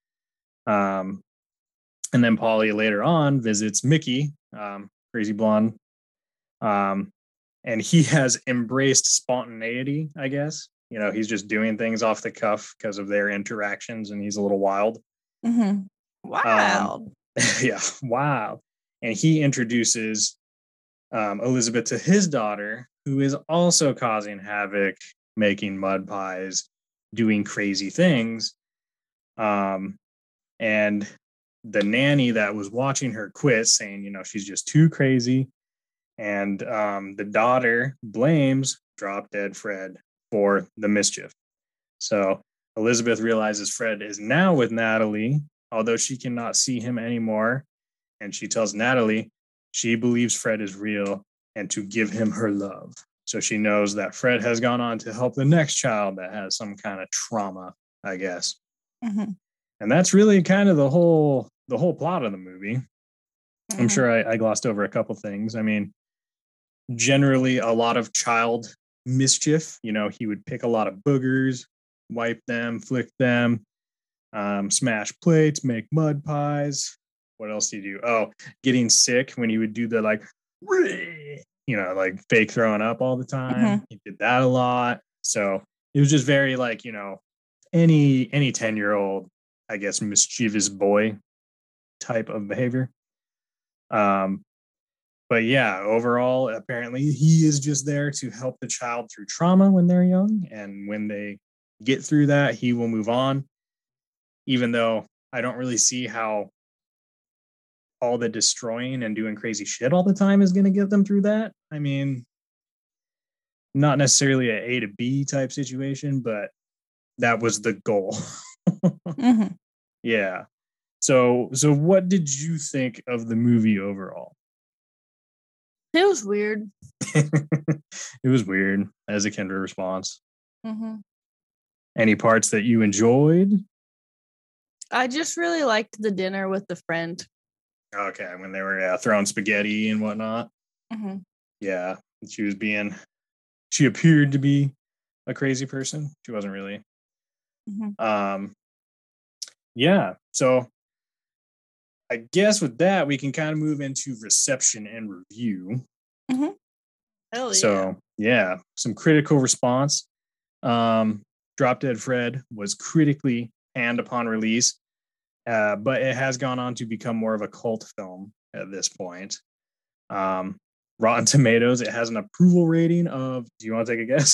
Um, and then Polly later on visits Mickey, um, crazy blonde. Um, and he has embraced spontaneity, I guess. You know, he's just doing things off the cuff because of their interactions, and he's a little wild. Mm-hmm. Um, Wow. yeah, wow. And he introduces um, Elizabeth to his daughter, who is also causing havoc, making mud pies, doing crazy things. Um, and the nanny that was watching her quit, saying, you know, she's just too crazy. And um, the daughter blames Drop Dead Fred for the mischief. So Elizabeth realizes Fred is now with Natalie, although she cannot see him anymore. And she tells Natalie she believes Fred is real and to give him her love. So she knows that Fred has gone on to help the next child that has some kind of trauma, I guess. Mm-hmm. And that's really kind of the whole the whole plot of the movie. Mm-hmm. I'm sure I, I glossed over a couple things. I mean, generally a lot of child mischief. You know, he would pick a lot of boogers, wipe them, flick them, um, smash plates, make mud pies. What else did he do? Oh, getting sick when he would do the like, you know, like fake throwing up all the time. Mm-hmm. He did that a lot. So it was just very like, you know, any any ten year old, I guess, mischievous boy type of behavior. Um, but yeah, overall, apparently he is just there to help the child through trauma when they're young. And when they get through that, he will move on. Even though I don't really see how all the destroying and doing crazy shit all the time is going to get them through that. I mean, not necessarily a A to B type situation, but that was the goal. Mm-hmm. Yeah. So, so what did you think of the movie overall? It was weird. It was weird as a Kendra response. Mm-hmm. Any parts that you enjoyed? I just really liked the dinner with the friend. Okay, when they were uh, throwing spaghetti and whatnot. Mm-hmm. Yeah, she was being, she appeared to be a crazy person. She wasn't really. Mm-hmm. Um, yeah, so I guess with that, we can kind of move into reception and review. Mm-hmm. Hell yeah. So, yeah, some critical response. Um, Drop Dead Fred was critically panned upon release, uh, but it has gone on to become more of a cult film at this point. Um, Rotten Tomatoes, it has an approval rating of, do you want to take a guess?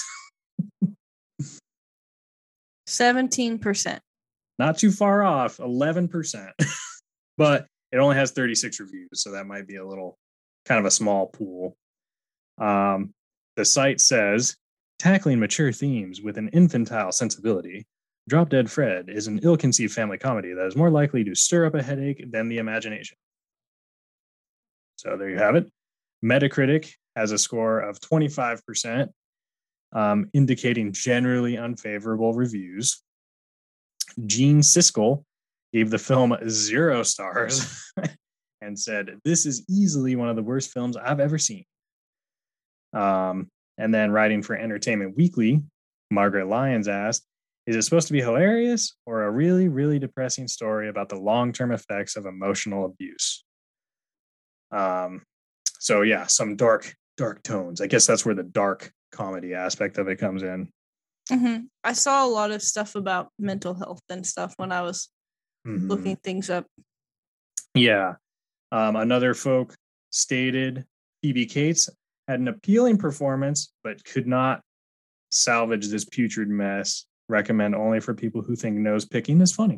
seventeen percent. Not too far off, eleven percent. But it only has thirty-six reviews, so that might be a little kind of a small pool. Um, the site says, tackling mature themes with an infantile sensibility, Drop Dead Fred is an ill-conceived family comedy that is more likely to stir up a headache than the imagination. So there you have it. Metacritic has a score of twenty-five percent, um, indicating generally unfavorable reviews. Gene Siskel gave the film zero stars and said, this is easily one of the worst films I've ever seen. Um, and then writing for Entertainment Weekly, Margaret Lyons asked, is it supposed to be hilarious or a really, really depressing story about the long-term effects of emotional abuse? Um, so yeah, some dark, dark tones. I guess that's where the dark comedy aspect of it comes in. Mm-hmm. I saw a lot of stuff about mental health and stuff when I was mm-hmm. looking things up. Yeah. Um, another folk stated Phoebe Cates had an appealing performance, but could not salvage this putrid mess. Recommend only for people who think nose picking is funny.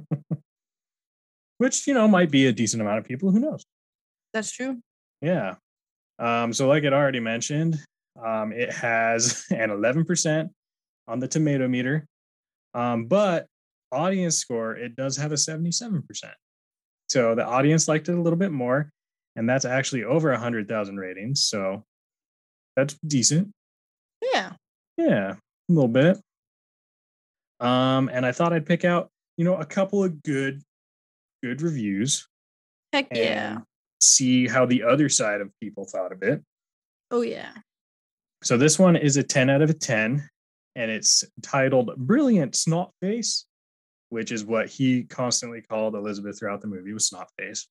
Which, you know, might be a decent amount of people. Who knows? That's true. Yeah. Um, so like it already mentioned, um, it has an eleven percent on the tomato meter. Um, but audience score, it does have a seventy-seven percent. So the audience liked it a little bit more. And that's actually over one hundred thousand ratings. So that's decent. Yeah. Yeah, a little bit. Um, and I thought I'd pick out, you know, a couple of good, good reviews. Heck and yeah. see how the other side of people thought of it. Oh, yeah. So this one is a ten out of a ten, and it's titled Brilliant Snot Face, which is what he constantly called Elizabeth throughout the movie, was Snot Face.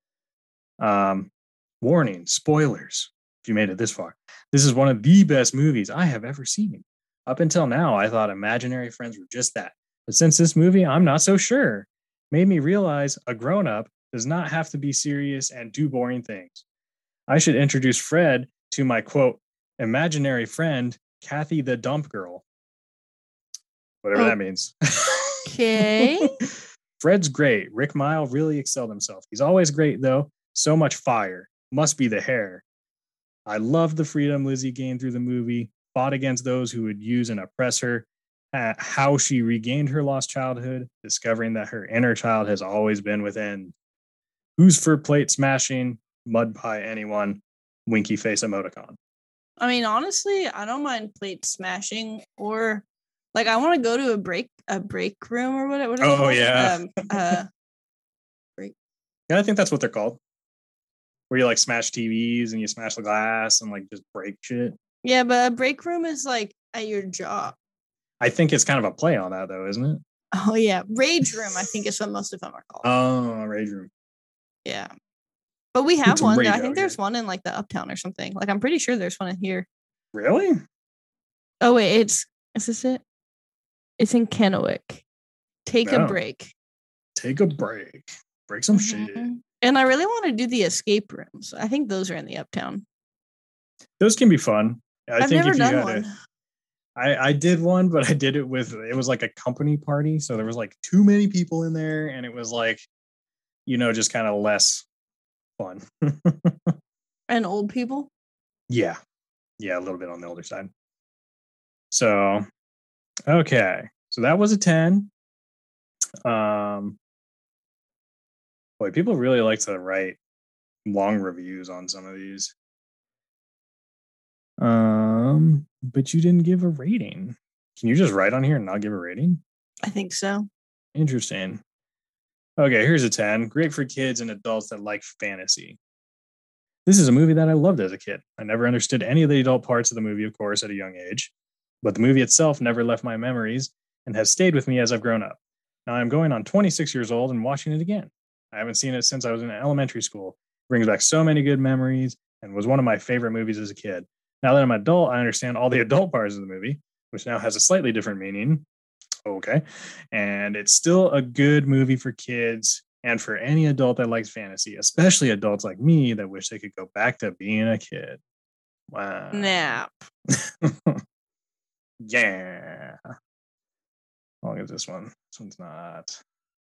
Um, warning, spoilers, if you made it this far. This is one of the best movies I have ever seen. Up until now, I thought imaginary friends were just that. But since this movie, I'm not so sure. Made me realize a grown-up does not have to be serious and do boring things. I should introduce Fred to my, quote, imaginary friend, Kathy the Dump Girl. Whatever oh. that means. Okay. Fred's great. Rick Mile really excelled himself. He's always great, though. So much fire. Must be the hair. I love the freedom Lizzie gained through the movie, fought against those who would use and oppress her, uh, how she regained her lost childhood, discovering that her inner child has always been within. Who's for plate smashing, mud pie anyone, winky face emoticon. I mean, honestly, I don't mind plate smashing, or like I want to go to a break a break room or whatever. What oh called? yeah, um, uh, break. Yeah, I think that's what they're called. Where you like smash T Vs and you smash the glass and like just break shit. Yeah, but a break room is like at your job. I think it's kind of a play on that, though, isn't it? Oh yeah, rage room. I think is what most of them are called. Oh, rage room. Yeah. But we have one. I think there's here. one in like the Uptown or something. Like I'm pretty sure there's one in here. Really? Oh wait, it's is this it? It's in Kennewick. Take no. a break. Take a break. Break some mm-hmm. shit. And I really want to do the escape rooms. I think those are in the Uptown. Those can be fun. I I've think never if done you had one. A, I, I did one, but I did it with it was like a company party. So there was like too many people in there, and it was like, you know, just kind of less fun. And old people? Yeah. Yeah, a little bit on the older side. So, okay. So that was a ten. Um, boy, people really like to write long reviews on some of these. Um, but you didn't give a rating. Can you just write on here and not give a rating? I think so. Interesting. Okay, here's a ten. Great for kids and adults that like fantasy. This is a movie that I loved as a kid. I never understood any of the adult parts of the movie, of course, at a young age. But the movie itself never left my memories and has stayed with me as I've grown up. Now I'm going on twenty-six years old and watching it again. I haven't seen it since I was in elementary school. It brings back so many good memories and was one of my favorite movies as a kid. Now that I'm an adult, I understand all the adult parts of the movie, which now has a slightly different meaning. Okay. And it's still a good movie for kids and for any adult that likes fantasy, especially adults like me that wish they could go back to being a kid. Wow. Nap. Yeah. How long is this one? This one's not.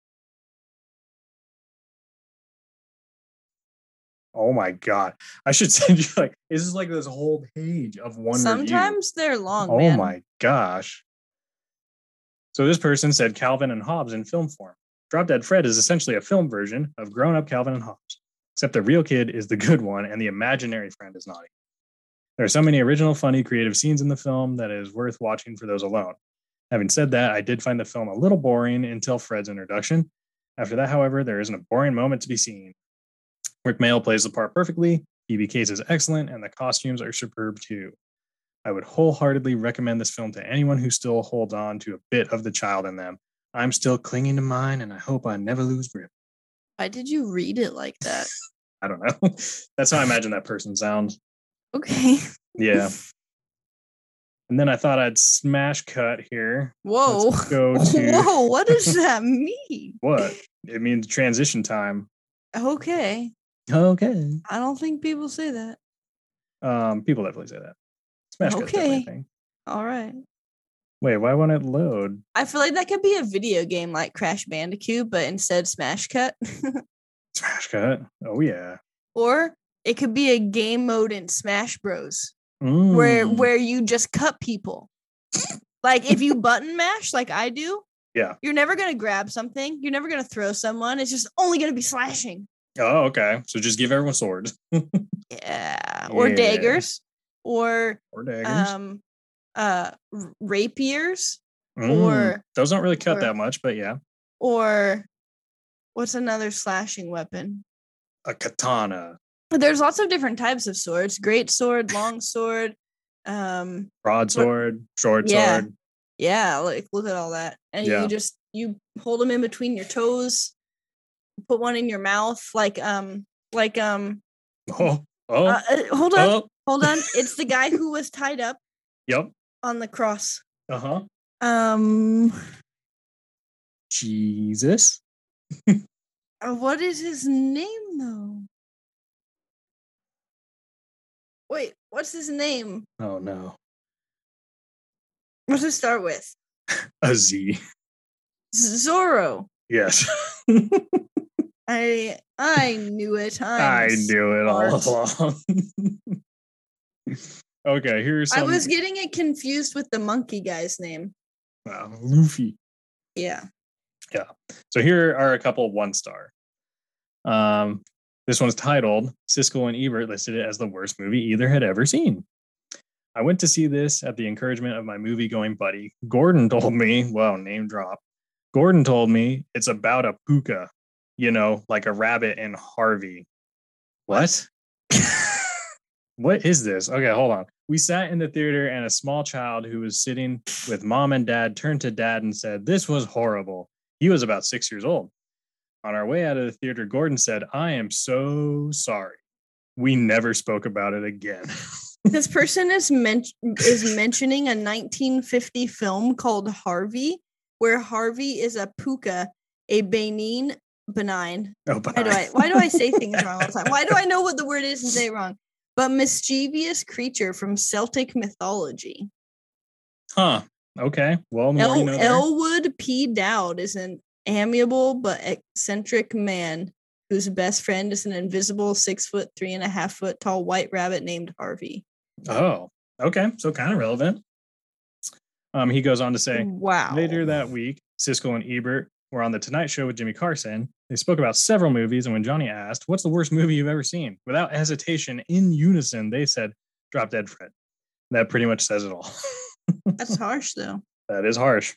Oh my God. I should send you like, this is like this whole page of one Sometimes review. They're long, Oh man. my gosh. So this person said Calvin and Hobbes in film form. Drop Dead Fred is essentially a film version of grown-up Calvin and Hobbes, except the real kid is the good one and the imaginary friend is naughty. There are so many original, funny, creative scenes in the film that it is worth watching for those alone. Having said that, I did find the film a little boring until Fred's introduction. After that, however, there isn't a boring moment to be seen. Rick Mail plays the part perfectly, Phoebe Cates is excellent, and the costumes are superb too. I would wholeheartedly recommend this film to anyone who still holds on to a bit of the child in them. I'm still clinging to mine, and I hope I never lose grip. Why did you read it like that? I don't know. That's how I imagine that person sounds. Okay. Yeah. And then I thought I'd smash cut here. Whoa. Let's go to... Whoa, what does that mean? What? It means transition time. Okay. Okay. I don't think people say that. Um, people definitely say that. Smash cut. Okay. All right. Wait, why won't it load? I feel like that could be a video game like Crash Bandicoot, but instead Smash Cut. Smash Cut? Oh, yeah. Or it could be a game mode in Smash Bros. Mm. Where where you just cut people. Like if you button mash like I do, yeah, you're never going to grab something. You're never going to throw someone. It's just only going to be slashing. Oh, okay. So just give everyone swords. Yeah. Or yeah. daggers. Or, or daggers. Um, uh rapiers mm, or those don't really cut or, that much, but yeah. Or what's another slashing weapon? a katana, There's lots of different types of swords. Great sword, long sword, um, broadsword, short yeah. sword. Yeah, like look at all that. And Yeah. you just you hold them in between your toes, put one in your mouth, like um like um Oh, oh, uh, uh, hold on. oh. Hold on. It's the guy who was tied up Yep. on the cross. Uh-huh. Um Jesus. uh, what is his name though? Wait, what's his name? Oh no. What's it start with? A Z. Zorro. Yes. I I knew it. I'm I knew it all smart. along. Okay, here's some. I was getting it confused with the monkey guy's name. Wow, Luffy. Yeah. Yeah. So here are a couple one star. Um, this one's titled Siskel and Ebert listed it as the worst movie either had ever seen. I went to see this at the encouragement of my movie going buddy. Gordon told me, wow, name drop. Gordon told me it's about a puka, you know, like a rabbit in Harvey. What? What is this? Okay, hold on. We sat in the theater and a small child who was sitting with mom and dad turned to dad and said, "This was horrible." He was about six years old. On our way out of the theater, Gordon said, "I am so sorry." We never spoke about it again. This person is men- is mentioning a nineteen fifty film called Harvey, where Harvey is a puka, a benign, benign. Oh, but Why do I why do I say things wrong all the time? Why do I know what the word is and say it wrong? But mischievous creature from Celtic mythology. Huh. Okay. Well, the more El- you know there. Elwood P. Dowd is an amiable but eccentric man whose best friend is an invisible six foot three and a half foot tall white rabbit named Harvey. Oh, okay. So kind of relevant. Um, he goes on to say, wow. Later that week, Siskel and Ebert were on The Tonight Show with Jimmy Carson. They spoke about several movies, and when Johnny asked, "What's the worst movie you've ever seen?" without hesitation, in unison, they said, "Drop Dead Fred." That pretty much says it all. That's harsh, though. That is harsh.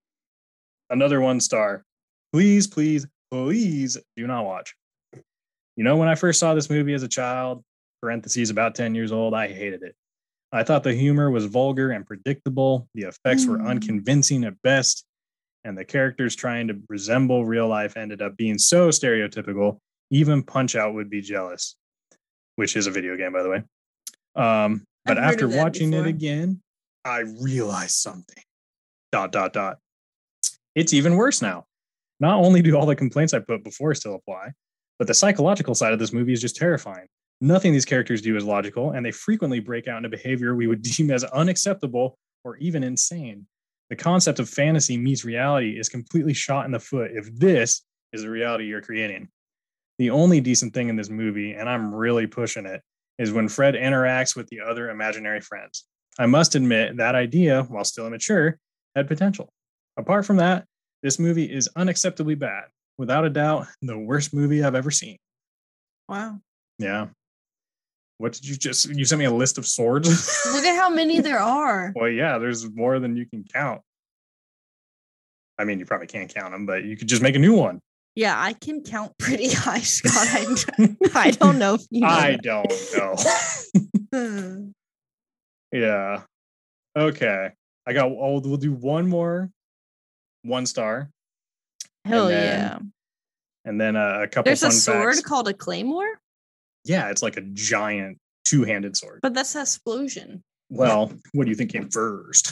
Another one star. Please, please, please do not watch. You know, when I first saw this movie as a child, parentheses about ten years old, I hated it. I thought the humor was vulgar and predictable. The effects were unconvincing at best. And the characters trying to resemble real life ended up being so stereotypical, even Punch-Out would be jealous, which is a video game, by the way. Um, but after watching before. it again, I realized something. Dot, dot, dot. It's even worse now. Not only do all the complaints I put before still apply, but the psychological side of this movie is just terrifying. Nothing these characters do is logical, and they frequently break out into behavior we would deem as unacceptable or even insane. The concept of fantasy meets reality is completely shot in the foot if this is the reality you're creating. The only decent thing in this movie, and I'm really pushing it, is when Fred interacts with the other imaginary friends. I must admit that idea, while still immature, had potential. Apart from that, this movie is unacceptably bad. Without a doubt, the worst movie I've ever seen. Wow. Yeah. What did you just, you sent me a list of swords? Look at how many there are. Well, yeah, there's more than you can count. I mean, you probably can't count them, but you could just make a new one. Yeah, I can count pretty high, Scott. I, I don't know if you know I that. don't know. Yeah. Okay. I got, oh, we'll do one more one star. Hell and then, yeah. And then a, a couple There's fun a sword facts. called a claymore? Yeah, it's like a giant two-handed sword. But that's an explosion. Well, what do you think came first?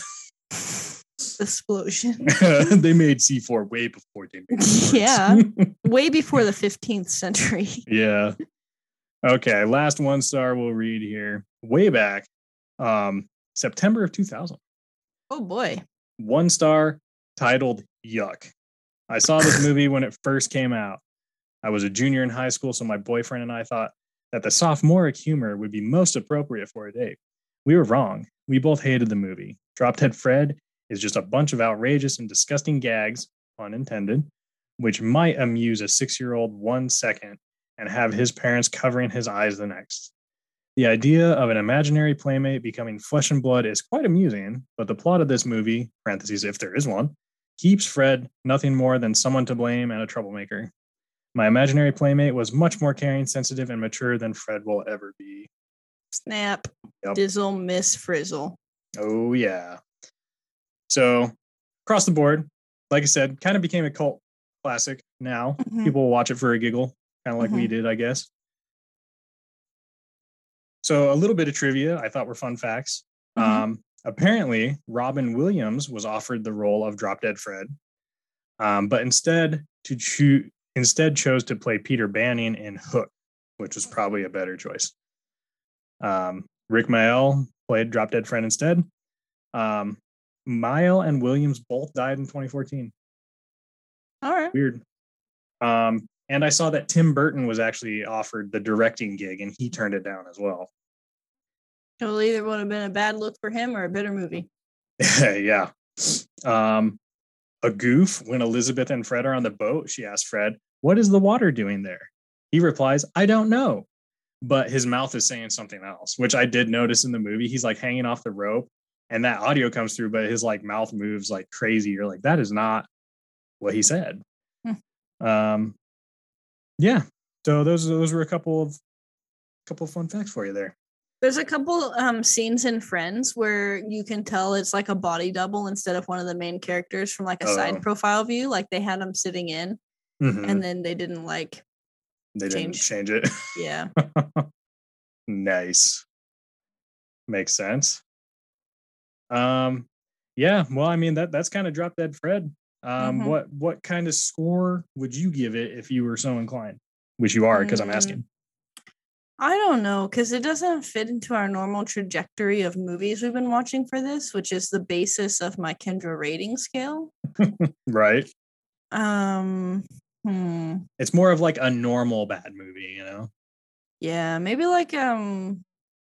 Explosion. They made C four way before they made swords. Yeah. Way before the fifteenth century. Yeah. Okay, last one star we'll read here. Way back, um, September of two thousand. Oh boy. One star titled Yuck. I saw this movie when it first came out. I was a junior in high school, so my boyfriend and I thought that the sophomoric humor would be most appropriate for a date. We were wrong. We both hated the movie. Drop Dead Fred is just a bunch of outrageous and disgusting gags, pun intended, which might amuse a six-year-old one second and have his parents covering his eyes the next. The idea of an imaginary playmate becoming flesh and blood is quite amusing, but the plot of this movie, parentheses if there is one, keeps Fred nothing more than someone to blame and a troublemaker. My imaginary playmate was much more caring, sensitive, and mature than Fred will ever be. Snap. Yep. Dizzle, Miss Frizzle. Oh, yeah. So, across the board, like I said, kind of became a cult classic now. Mhm. People will watch it for a giggle, kind of like we Mhm. did, I guess. So, a little bit of trivia I thought were fun facts. Mhm. Um, apparently, Robin Williams was offered the role of Drop Dead Fred, um, but instead to choose instead chose to play Peter Banning in Hook, which was probably a better choice. Um, Rick Mayall played Drop Dead Fred instead. Um, Mayall and Williams both died in twenty fourteen. All right. Weird. Um, and I saw that Tim Burton was actually offered the directing gig, and he turned it down as well. It'll either would have been a bad look for him or a better movie. Yeah. Um, a goof when Elizabeth and Fred are on the boat. She asks Fred, "What is the water doing there?" He replies, "I don't know." But his mouth is saying something else, which I did notice in the movie. He's like hanging off the rope and that audio comes through, but his like mouth moves like crazy. You're like, that is not what he said. Hmm. Um, yeah. So those those were a couple of couple of fun facts for you there. There's a couple um scenes in Friends where you can tell it's like a body double instead of one of the main characters from like a oh. side profile view. Like they had them sitting in, mm-hmm. and then they didn't like they change. didn't change it. Yeah. Nice. Makes sense. Um, yeah. Well, I mean that that's kind of Drop Dead Fred. Um, mm-hmm. what what kind of score would you give it if you were so inclined? Which you are, because mm. I'm asking. I don't know, because it doesn't fit into our normal trajectory of movies we've been watching for this, which is the basis of my Kendra rating scale. Right. Um, hmm. It's more of like a normal bad movie, you know? Yeah, maybe like um,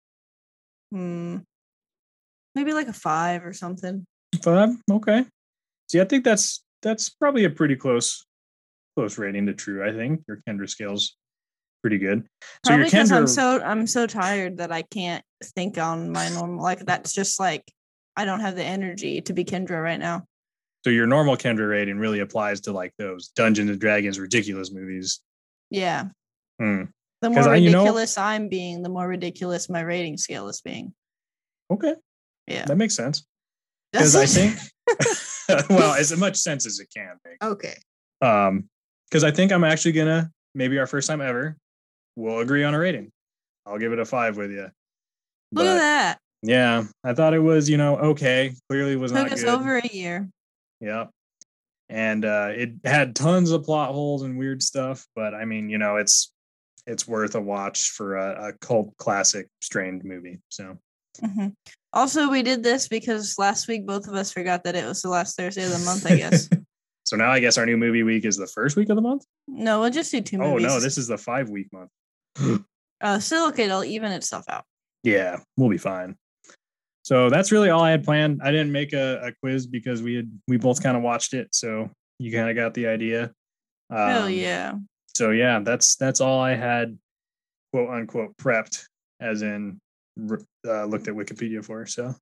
hmm, maybe like a five or something. Five, okay. See, I think that's that's probably a pretty close close rating to true. I think your Kendra scale's pretty good. So Probably your because Kendra, I'm so I'm so tired that I can't think on my normal. Like that's just like I don't have the energy to be Kendra right now. So your normal Kendra rating really applies to like those Dungeons and Dragons ridiculous movies. Yeah. Hmm. The more I, ridiculous you know, I'm being, the more ridiculous my rating scale is being. Okay. Yeah. That makes sense. Because I think, well, as much sense as it can make. Okay. Um, because I think I'm actually gonna, maybe our first time ever, we'll agree on a rating. I'll give it a five with you. Look but, at that. Yeah, I thought it was, you know, okay. Clearly was Took not us good. over a year. Yep. And uh, it had tons of plot holes and weird stuff, but I mean, you know, it's it's worth a watch for a, a cult classic strained movie. So. Mm-hmm. Also, we did this because last week both of us forgot that it was the last Thursday of the month, I guess. So now I guess our new movie week is the first week of the month? No, we'll just do two oh, movies. Oh, no, this is the five week month. uh, still okay, it'll even itself out. Yeah, we'll be fine. So that's really all I had planned. I didn't make a, a quiz because we had we both kind of watched it, so you kind of got the idea. Um, Hell yeah. So yeah, that's that's all I had, quote unquote, prepped, as in uh, looked at Wikipedia for. So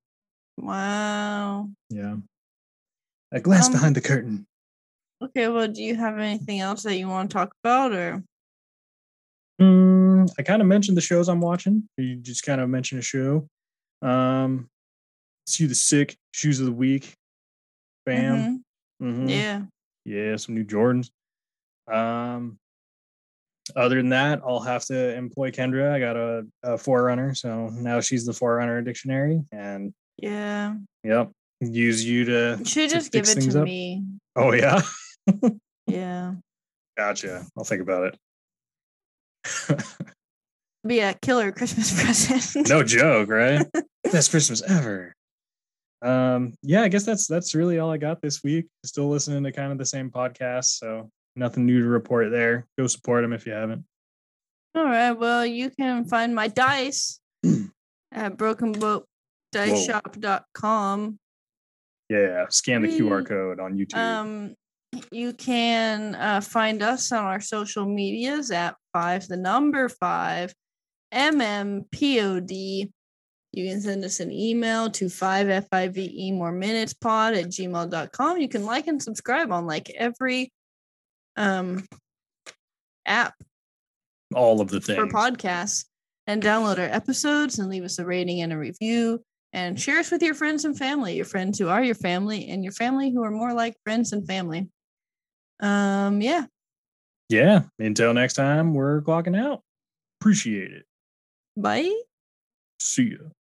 wow. Yeah. A glance um, behind the curtain. Okay, well, do you have anything else that you want to talk about, or? Mm, I kind of mentioned the shows I'm watching. You just kind of mentioned a show. Um, See the Sick, Shoes of the Week. Bam. Mm-hmm. Mm-hmm. Yeah. Yeah, some new Jordans. Um, other than that, I'll have to employ Kendra. I got a, a Forerunner, so now she's the Forerunner dictionary, and yeah, yep, use you to. You should just give it to up. me. Oh yeah. Yeah. Gotcha. I'll think about it. Be a killer Christmas present. No joke, right? Best Christmas ever. Um, yeah, I guess that's that's really all I got this week. Still listening to kind of the same podcast, so nothing new to report there. Go support them if you haven't. All right. Well, you can find my dice at broken boat dice shop dot com. Yeah, scan the Q R code on YouTube. Um, you can uh, find us on our social medias at five the number five M M P O D. You can send us an email to five F I V E more minutes pod at gmail dot com. You can like and subscribe on like every um app All of the for things. podcasts and download our episodes and leave us a rating and a review and share us with your friends and family, your friends who are your family and your family who are more like friends and family. Um, yeah. Yeah. Until next time, we're clocking out. Appreciate it. Bye. See ya.